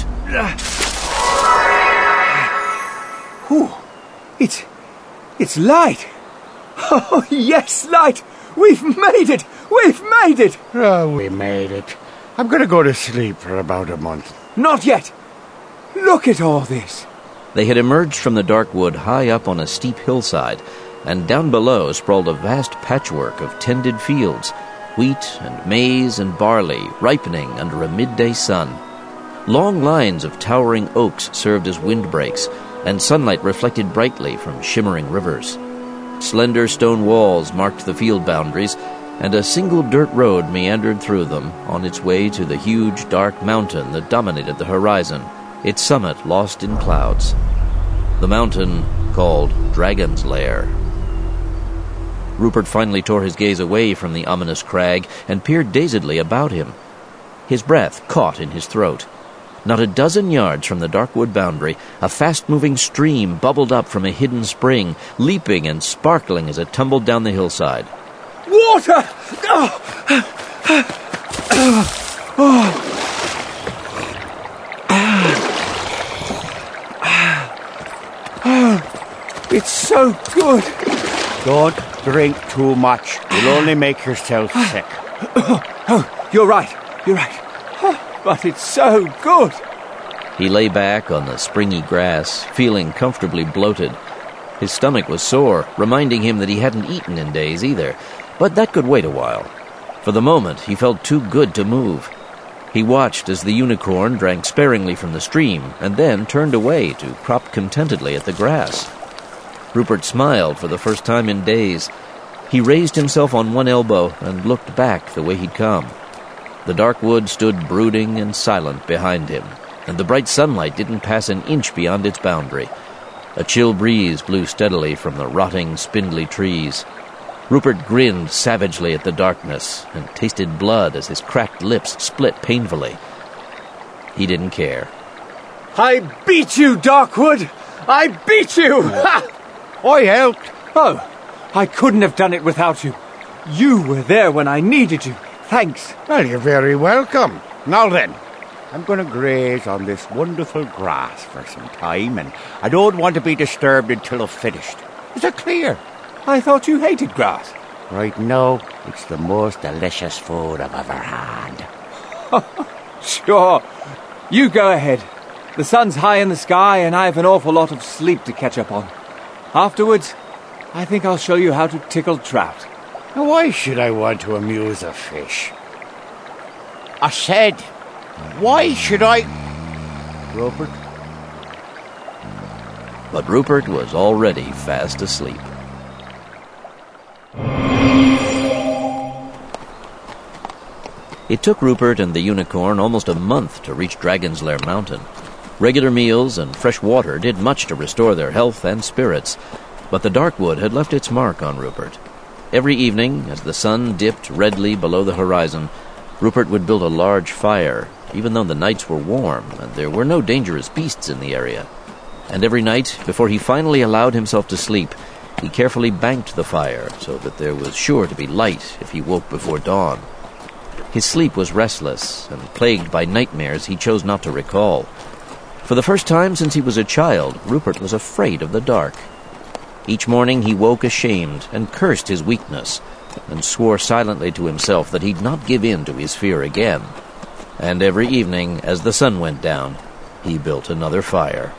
Whew. It's... it's light! Oh, yes, light! We've made it! We've made it! Oh, we made it. I'm going to go to sleep for about a month. Not yet! Look at all this! They had emerged from the dark wood high up on a steep hillside, and down below sprawled a vast patchwork of tended fields, wheat and maize and barley ripening under a midday sun. Long lines of towering oaks served as windbreaks, and sunlight reflected brightly from shimmering rivers. Slender stone walls marked the field boundaries, and a single dirt road meandered through them on its way to the huge dark mountain that dominated the horizon, its summit lost in clouds. The mountain called Dragon's Lair. Rupert finally tore his gaze away from the ominous crag and peered dazedly about him. His breath caught in his throat. Not a dozen yards from the dark wood boundary, a fast-moving stream bubbled up from a hidden spring, leaping and sparkling as it tumbled down the hillside. Water! Oh. Oh. Oh. It's so good. Don't drink too much. You'll only make yourself sick. Oh, you're right. You're right. But it's so good. He lay back on the springy grass, feeling comfortably bloated. His stomach was sore, reminding him that he hadn't eaten in days either. But that could wait a while. For the moment, he felt too good to move. He watched as the unicorn drank sparingly from the stream, and then turned away to crop contentedly at the grass. Rupert smiled for the first time in days. He raised himself on one elbow and looked back the way he'd come. The dark wood stood brooding and silent behind him, and the bright sunlight didn't pass an inch beyond its boundary. A chill breeze blew steadily from the rotting, spindly trees. Rupert grinned savagely at the darkness and tasted blood as his cracked lips split painfully. He didn't care. I beat you, Darkwood! I beat you! Ha! I helped. Oh, I couldn't have done it without you. You were there when I needed you. Thanks. Well, you're very welcome. Now then, I'm going to graze on this wonderful grass for some time, and I don't want to be disturbed until I've finished. Is that clear? I thought you hated grass. Right now, it's the most delicious food I've ever had. Sure. You go ahead. The sun's high in the sky, and I have an awful lot of sleep to catch up on. Afterwards, I think I'll show you how to tickle trout. Now, why should I want to amuse a fish? I said, why should I... Rupert? But Rupert was already fast asleep. It took Rupert and the unicorn almost a month to reach Dragon's Lair Mountain. Regular meals and fresh water did much to restore their health and spirits, but the dark wood had left its mark on Rupert. Every evening, as the sun dipped redly below the horizon, Rupert would build a large fire, even though the nights were warm and there were no dangerous beasts in the area. And every night, before he finally allowed himself to sleep, he carefully banked the fire so that there was sure to be light if he woke before dawn. His sleep was restless and plagued by nightmares he chose not to recall. For the first time since he was a child, Rupert was afraid of the dark. Each morning he woke ashamed and cursed his weakness, and swore silently to himself that he'd not give in to his fear again. And every evening, as the sun went down, he built another fire.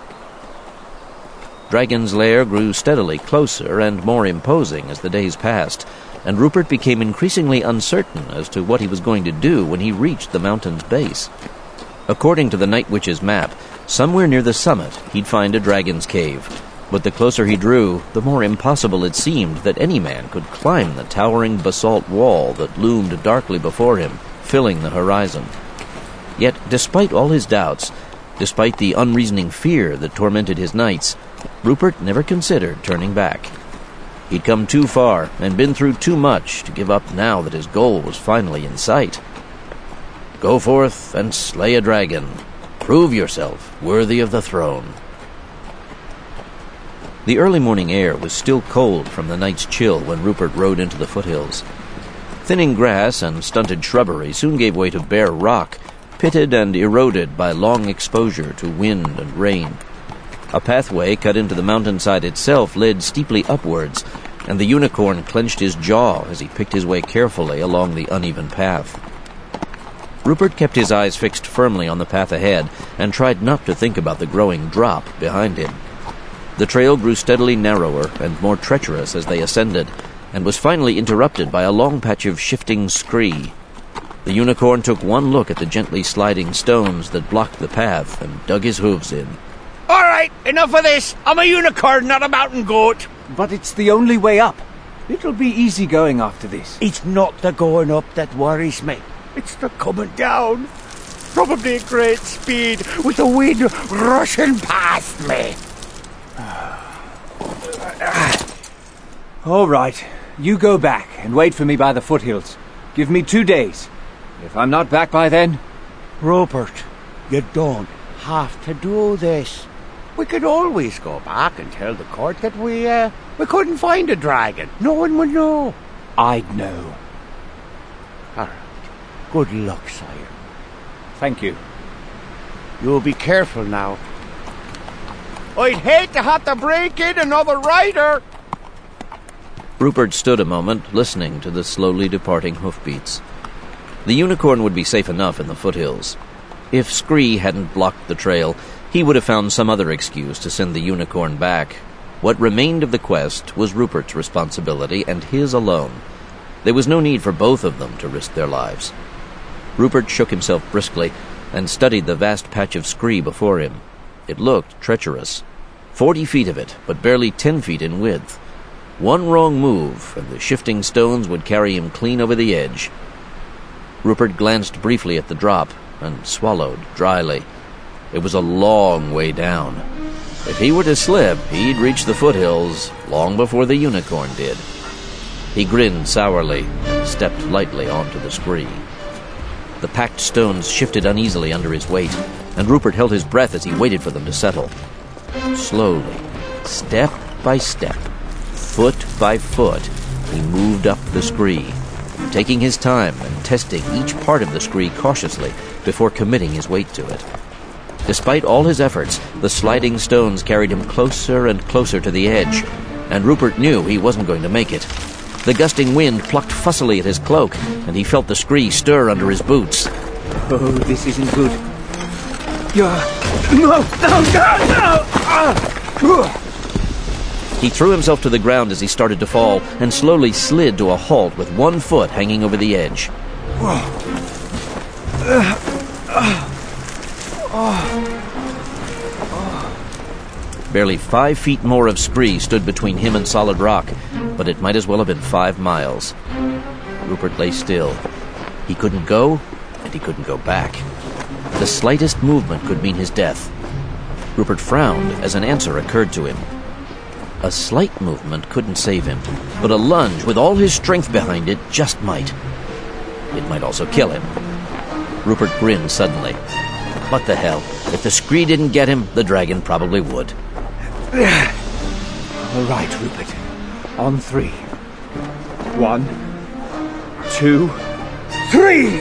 Dragon's Lair grew steadily closer and more imposing as the days passed, and Rupert became increasingly uncertain as to what he was going to do when he reached the mountain's base. According to the Night Witch's map, somewhere near the summit he'd find a dragon's cave. But the closer he drew, the more impossible it seemed that any man could climb the towering basalt wall that loomed darkly before him, filling the horizon. Yet, despite all his doubts, despite the unreasoning fear that tormented his nights, Rupert never considered turning back. He'd come too far and been through too much to give up now that his goal was finally in sight. Go forth and slay a dragon. Prove yourself worthy of the throne. The early morning air was still cold from the night's chill when Rupert rode into the foothills. Thinning grass and stunted shrubbery soon gave way to bare rock, pitted and eroded by long exposure to wind and rain. A pathway cut into the mountainside itself led steeply upwards, and the unicorn clenched his jaw as he picked his way carefully along the uneven path. Rupert kept his eyes fixed firmly on the path ahead and tried not to think about the growing drop behind him. The trail grew steadily narrower and more treacherous as they ascended, and was finally interrupted by a long patch of shifting scree. The unicorn took one look at the gently sliding stones that blocked the path and dug his hooves in. All right, enough of this. I'm a unicorn, not a mountain goat. But it's the only way up. It'll be easy going after this. It's not the going up that worries me. It's the coming down. Probably at great speed, with the wind rushing past me. All right. You go back and wait for me by the foothills. Give me two days. If I'm not back by then... Rupert, you don't have to do this. We could always go back and tell the court that we, uh, we couldn't find a dragon. No one would know. I'd know. All right. Good luck, sire. Thank you. You'll be careful now. I'd hate to have to break in another rider. Rupert stood a moment, listening to the slowly departing hoofbeats. The unicorn would be safe enough in the foothills. If Scree hadn't blocked the trail, he would have found some other excuse to send the unicorn back. What remained of the quest was Rupert's responsibility, and his alone. There was no need for both of them to risk their lives. Rupert shook himself briskly and studied the vast patch of scree before him. It looked treacherous. Forty feet of it, but barely ten feet in width. One wrong move, and the shifting stones would carry him clean over the edge. Rupert glanced briefly at the drop and swallowed dryly. It was a long way down. If he were to slip, he'd reach the foothills long before the unicorn did. He grinned sourly and stepped lightly onto the scree. The packed stones shifted uneasily under his weight, and Rupert held his breath as he waited for them to settle. Slowly, step by step, foot by foot, he moved up the scree, taking his time and testing each part of the scree cautiously before committing his weight to it. Despite all his efforts, the sliding stones carried him closer and closer to the edge, and Rupert knew he wasn't going to make it. The gusting wind plucked fussily at his cloak, and he felt the scree stir under his boots. Oh, this isn't good. Yeah. No, no, no, no! Ah! He threw himself to the ground as he started to fall, and slowly slid to a halt with one foot hanging over the edge. Barely five feet more of scree stood between him and solid rock, but it might as well have been five miles. Rupert lay still. He couldn't go, and he couldn't go back. The slightest movement could mean his death. Rupert frowned as an answer occurred to him. A slight movement couldn't save him, but a lunge with all his strength behind it just might. It might also kill him. Rupert grinned suddenly. What the hell? If the scree didn't get him, the dragon probably would. All right, Rupert. On three. One, two, three!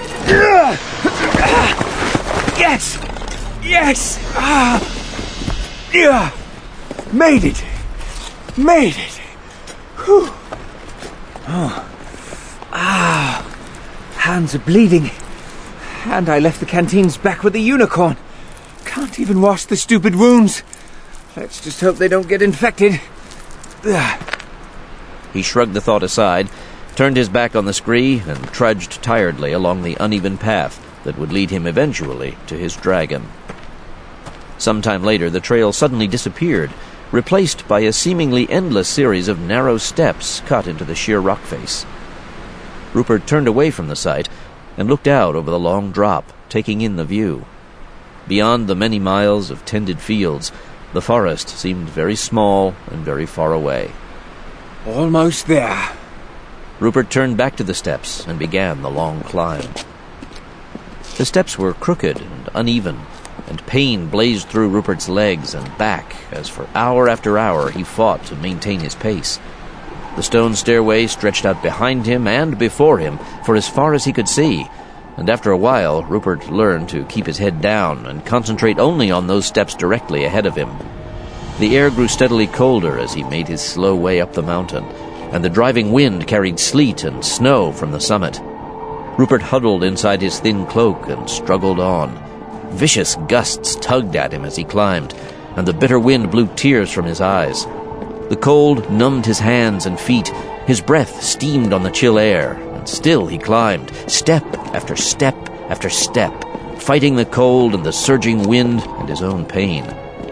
Yes! Yes! Ah! Yeah! Made it! Made it! Whew. Oh. Ah! Hands are bleeding. And I left the canteens back with the unicorn. Can't even wash the stupid wounds. Let's just hope they don't get infected. Ugh. He shrugged the thought aside, turned his back on the scree, and trudged tiredly along the uneven path that would lead him eventually to his dragon. Sometime later, the trail suddenly disappeared, replaced by a seemingly endless series of narrow steps cut into the sheer rock face. Rupert turned away from the sight and looked out over the long drop, taking in the view. Beyond the many miles of tended fields, the forest seemed very small and very far away. Almost there. Rupert turned back to the steps and began the long climb. The steps were crooked and uneven, and pain blazed through Rupert's legs and back as for hour after hour he fought to maintain his pace. The stone stairway stretched out behind him and before him for as far as he could see, and after a while Rupert learned to keep his head down and concentrate only on those steps directly ahead of him. The air grew steadily colder as he made his slow way up the mountain, and the driving wind carried sleet and snow from the summit. Rupert huddled inside his thin cloak and struggled on. Vicious gusts tugged at him as he climbed, and the bitter wind blew tears from his eyes. The cold numbed his hands and feet. His breath steamed on the chill air, and still he climbed, step after step after step, fighting the cold and the surging wind and his own pain.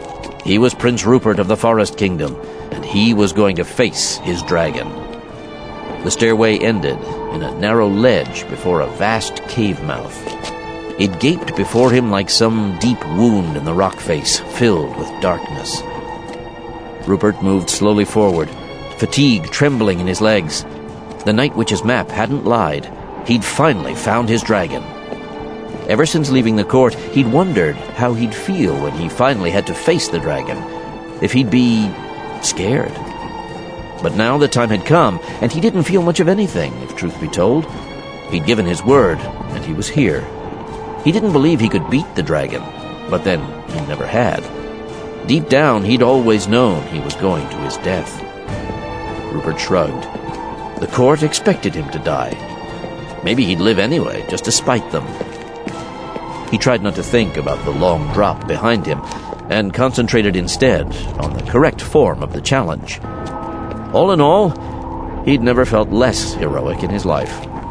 He was Prince Rupert of the Forest Kingdom, and he was going to face his dragon. The stairway ended in a narrow ledge before a vast cave mouth. It gaped before him like some deep wound in the rock face, filled with darkness. Rupert moved slowly forward, fatigue trembling in his legs. The Night Witch's map hadn't lied. He'd finally found his dragon. Ever since leaving the court, he'd wondered how he'd feel when he finally had to face the dragon. If he'd be scared. But now the time had come, and he didn't feel much of anything, if truth be told. He'd given his word, and he was here. He didn't believe he could beat the dragon, but then he never had. Deep down, he'd always known he was going to his death. Rupert shrugged. The court expected him to die. Maybe he'd live anyway, just to spite them. He tried not to think about the long drop behind him, and concentrated instead on the correct form of the challenge. All in all, he'd never felt less heroic in his life.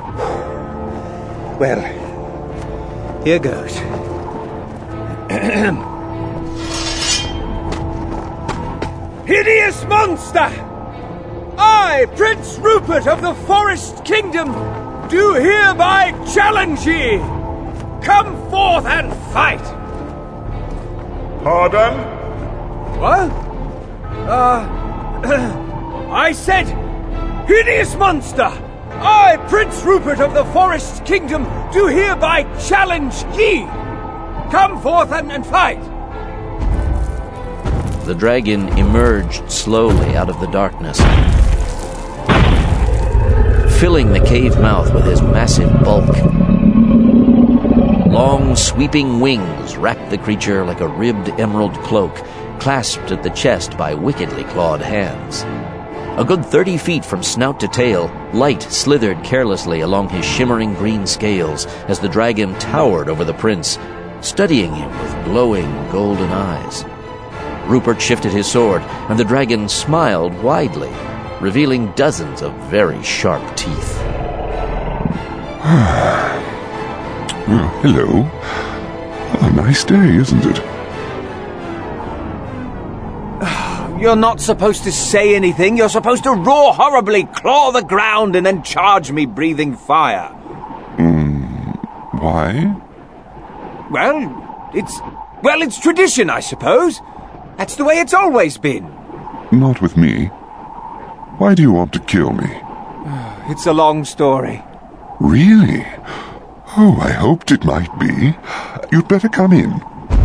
Well, here goes. Hideous monster! I, Prince Rupert of the Forest Kingdom, do hereby challenge ye! Come forth and fight! Pardon? What? Uh... I said, hideous monster! I, Prince Rupert of the Forest Kingdom, do hereby challenge ye! Come forth and, and fight! The dragon emerged slowly out of the darkness, filling the cave mouth with his massive bulk. Long, sweeping wings wrapped the creature like a ribbed emerald cloak, clasped at the chest by wickedly clawed hands. A good thirty feet from snout to tail, light slithered carelessly along his shimmering green scales as the dragon towered over the prince, studying him with glowing golden eyes. Rupert shifted his sword, and the dragon smiled widely, revealing dozens of very sharp teeth. Well, hello. A nice day, isn't it? You're not supposed to say anything. You're supposed to roar horribly, claw the ground, and then charge me breathing fire. Mm, why? Well, it's... Well, it's tradition, I suppose. That's the way it's always been. Not with me. Why do you want to kill me? It's a long story. Really? Oh, I hoped it might be. You'd better come in.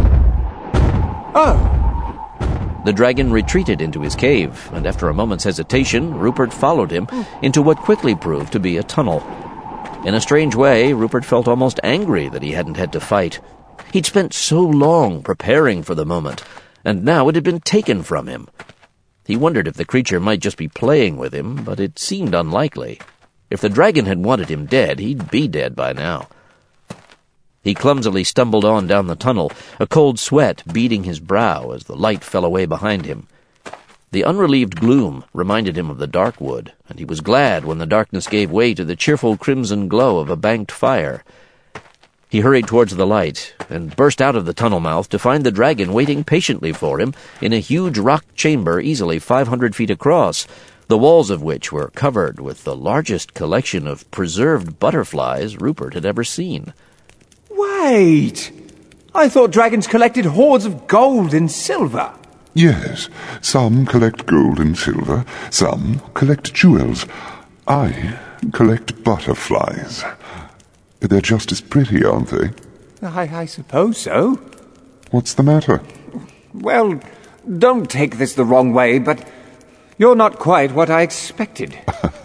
Oh. The dragon retreated into his cave, and after a moment's hesitation, Rupert followed him into what quickly proved to be a tunnel. In a strange way, Rupert felt almost angry that he hadn't had to fight. He'd spent so long preparing for the moment, and now it had been taken from him. He wondered if the creature might just be playing with him, but it seemed unlikely. If the dragon had wanted him dead, he'd be dead by now. He clumsily stumbled on down the tunnel, a cold sweat beading his brow as the light fell away behind him. The unrelieved gloom reminded him of the dark wood, and he was glad when the darkness gave way to the cheerful crimson glow of a banked fire. He hurried towards the light, and burst out of the tunnel mouth to find the dragon waiting patiently for him in a huge rock chamber easily five hundred feet across, the walls of which were covered with the largest collection of preserved butterflies Rupert had ever seen. Wait! I thought dragons collected hoards of gold and silver. Yes, some collect gold and silver, some collect jewels. I collect butterflies. They're just as pretty, aren't they? I, I suppose so. What's the matter? Well, don't take this the wrong way, but you're not quite what I expected.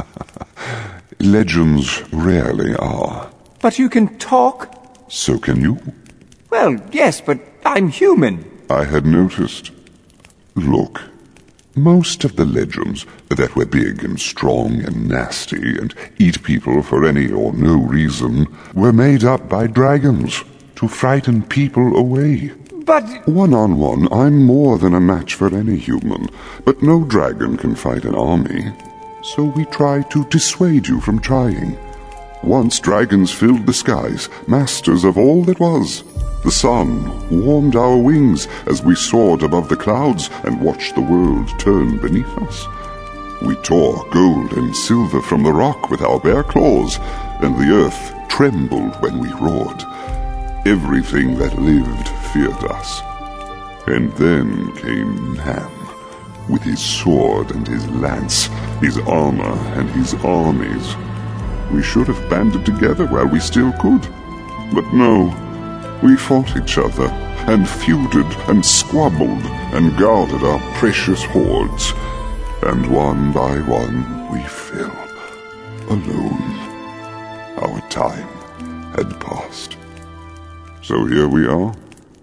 Legends rarely are. But you can talk? So can you. Well, yes, but I'm human. I had noticed. Look, most of the legends that we're big and strong and nasty and eat people for any or no reason were made up by dragons to frighten people away. But... One-on-one, I'm more than a match for any human, but no dragon can fight an army. So we try to dissuade you from trying. Once dragons filled the skies, masters of all that was. The sun warmed our wings as we soared above the clouds and watched the world turn beneath us. We tore gold and silver from the rock with our bare claws, and the earth trembled when we roared. Everything that lived feared us. And then came Man, with his sword and his lance, his armor and his armies. We should have banded together while we still could. But no, we fought each other, and feuded, and squabbled, and guarded our precious hoards. And one by one we fell, alone. Our time had passed. So here we are.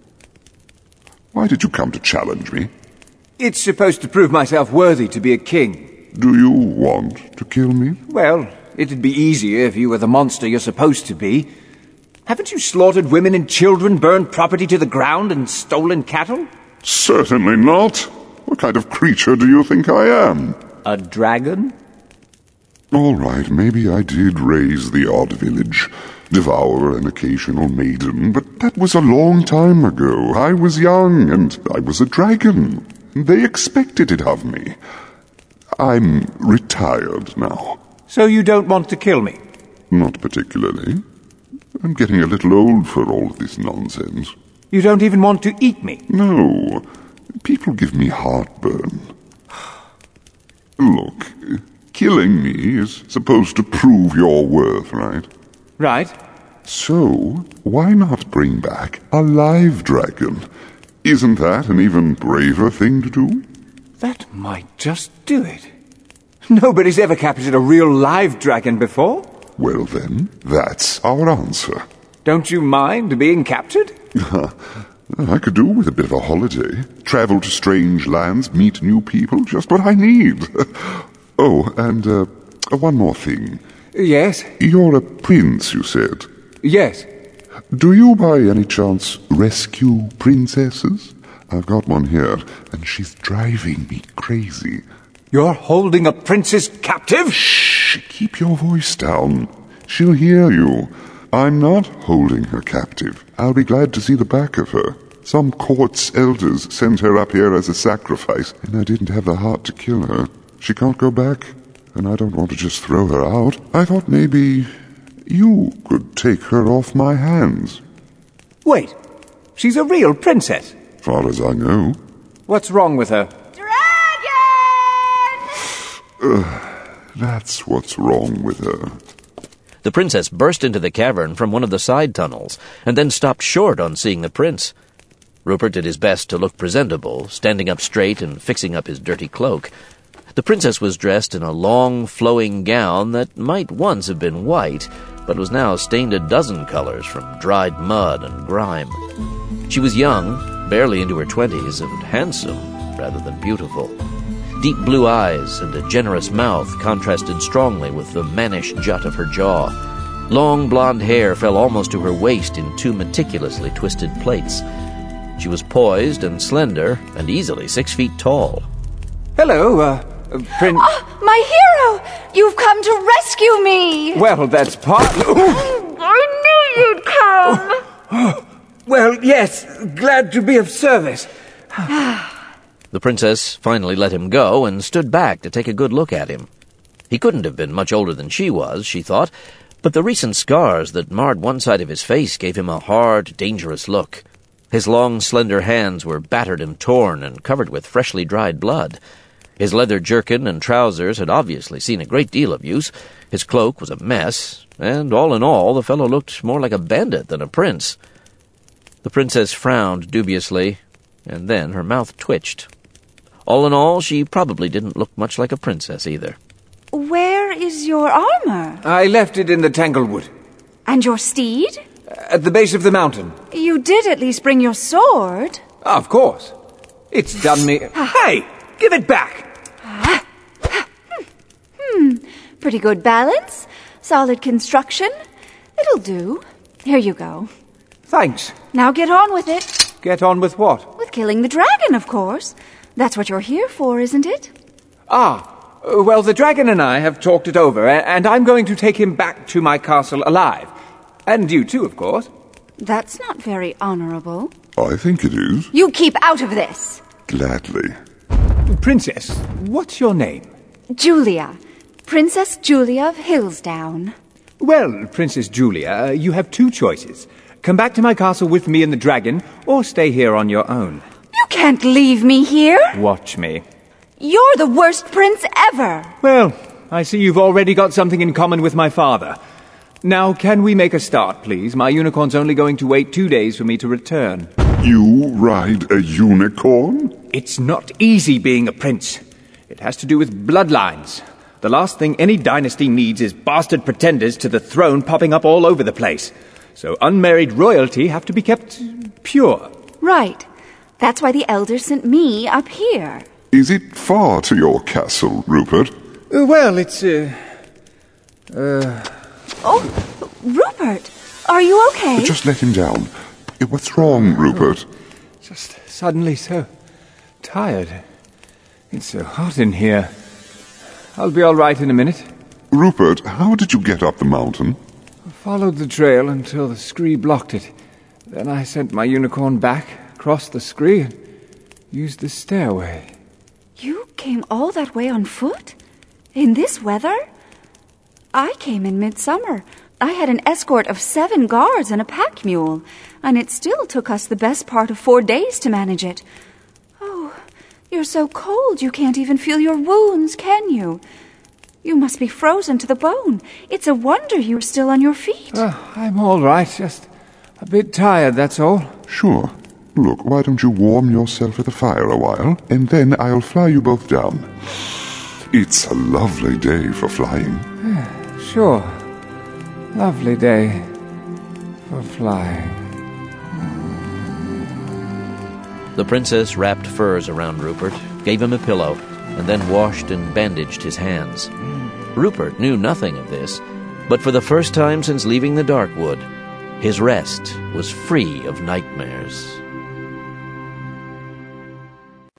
Why did you come to challenge me? It's supposed to prove myself worthy to be a king. Do you want to kill me? Well, it'd be easier if you were the monster you're supposed to be. Haven't you slaughtered women and children, burned property to the ground, and stolen cattle? Certainly not. What kind of creature do you think I am? A dragon? All right, maybe I did raise the odd village, devour an occasional maiden, but that was a long time ago. I was young, and I was a dragon. They expected it of me. I'm retired now. So you don't want to kill me? Not particularly. I'm getting a little old for all of this nonsense. You don't even want to eat me? No. People give me heartburn. Look, killing me is supposed to prove your worth, right? Right. So, why not bring back a live dragon? Isn't that an even braver thing to do? That might just do it. Nobody's ever captured a real live dragon before. Well then, that's our answer. Don't you mind being captured? I could do with a bit of a holiday. Travel to strange lands, meet new people, just what I need. Oh, and uh, one more thing. Yes? You're a prince, you said. Yes. Do you by any chance rescue princesses? I've got one here, and she's driving me crazy. You're holding a princess captive? Shh! Keep your voice down. She'll hear you. I'm not holding her captive. I'll be glad to see the back of her. Some court's elders sent her up here as a sacrifice, and I didn't have the heart to kill her. She can't go back, and I don't want to just throw her out. I thought maybe you could take her off my hands. Wait, she's a real princess? Far as I know. What's wrong with her? Uh, that's what's wrong with her. The princess burst into the cavern from one of the side tunnels, and then stopped short on seeing the prince. Rupert did his best to look presentable, standing up straight and fixing up his dirty cloak. The princess was dressed in a long, flowing gown that might once have been white, but was now stained a dozen colors from dried mud and grime. She was young, barely into her twenties, and handsome rather than beautiful. Deep blue eyes and a generous mouth contrasted strongly with the mannish jut of her jaw. Long blonde hair fell almost to her waist in two meticulously twisted plaits. She was poised and slender and easily six feet tall. Hello, uh, uh Prince... Oh, my hero! You've come to rescue me! Well, that's part... I knew you'd come! Well, yes, glad to be of service. The princess finally let him go and stood back to take a good look at him. He couldn't have been much older than she was, she thought, but the recent scars that marred one side of his face gave him a hard, dangerous look. His long, slender hands were battered and torn and covered with freshly dried blood. His leather jerkin and trousers had obviously seen a great deal of use. His cloak was a mess, and all in all, the fellow looked more like a bandit than a prince. The princess frowned dubiously, and then her mouth twitched. All in all, she probably didn't look much like a princess either. Where is your armor? I left it in the Tanglewood. And your steed? At the base of the mountain. You did at least bring your sword. Of course. It's done me... Hey! Give it back! Hmm. Pretty good balance. Solid construction. It'll do. Here you go. Thanks. Now get on with it. Get on with what? With killing the dragon, of course. That's what you're here for, isn't it? Ah, Uh, well, the dragon and I have talked it over, and I'm going to take him back to my castle alive. And you too, of course. That's not very honorable. I think it is. You keep out of this! Gladly. Princess, what's your name? Julia. Princess Julia of Hillsdown. Well, Princess Julia, you have two choices. Come back to my castle with me and the dragon, or stay here on your own. You can't leave me here! Watch me. You're the worst prince ever! Well, I see you've already got something in common with my father. Now, can we make a start, please? My unicorn's only going to wait two days for me to return. You ride a unicorn? It's not easy being a prince. It has to do with bloodlines. The last thing any dynasty needs is bastard pretenders to the throne popping up all over the place. So unmarried royalty have to be kept pure. Right. That's why the elders sent me up here. Is it far to your castle, Rupert? Uh, well, it's, uh... Uh... Oh, Rupert, are you okay? Just let him down. What's wrong, Rupert? Just suddenly so tired. It's so hot in here. I'll be all right in a minute. Rupert, how did you get up the mountain? I followed the trail until the scree blocked it. Then I sent my unicorn back, crossed the scree, and used the stairway. You came all that way on foot? In this weather? I came in midsummer. I had an escort of seven guards and a pack mule, and it still took us the best part of four days to manage it. Oh, you're so cold you can't even feel your wounds, can you? You must be frozen to the bone. It's a wonder you're still on your feet. Uh, I'm all right, just a bit tired, that's all. Sure. Look, why don't you warm yourself at the fire a while, and then I'll fly you both down. It's a lovely day for flying. Sure. Lovely day for flying. The princess wrapped furs around Rupert, gave him a pillow, and then washed and bandaged his hands. Rupert knew nothing of this, but for the first time since leaving the Dark Wood, his rest was free of nightmares.